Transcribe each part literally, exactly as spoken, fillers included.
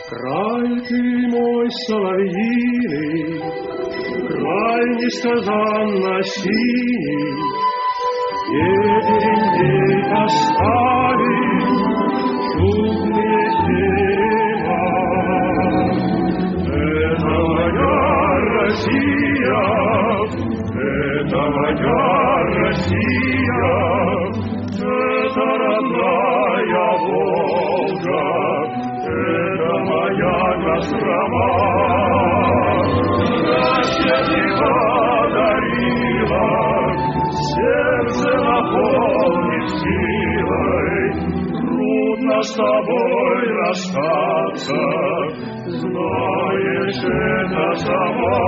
Край ты мой соловьиный, край несказанно синий, Ветерень ей оставит чудные терема. Это моя Россия, это моя Россия, это родная Волга, это моя Кострома. Счастье не подарила, сердце наполнит силой, трудно с тобой расстаться, знаешь это сама.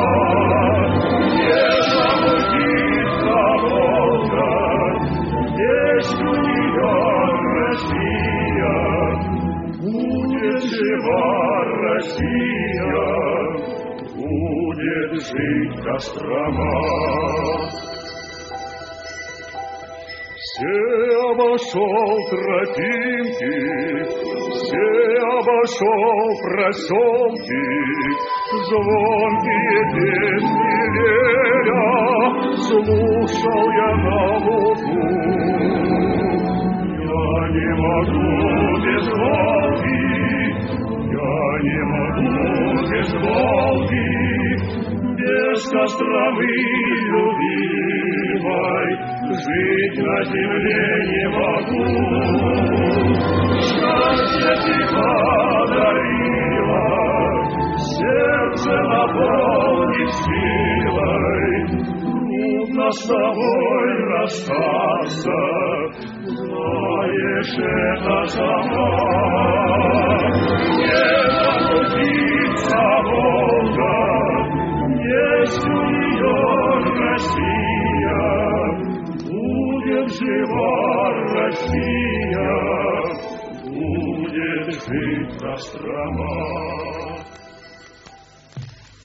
Не забудется Волга, есть у нее Россия, будет жива Россия, будет жить Кострома. Все обошел тропинки, все обошел проселки, звонкие песни веря, слушал я на лугу. Я не могу без Волги, я не могу без Волги, без Костромы любимой. Жить на земле не могу. Счастье ты подарила, сердце наполнит силой, трудно с тобой расстаться, знаешь это сама. Не заблудится Волга, есть у нее Россия, будет жива Россия, будет жить Кострома.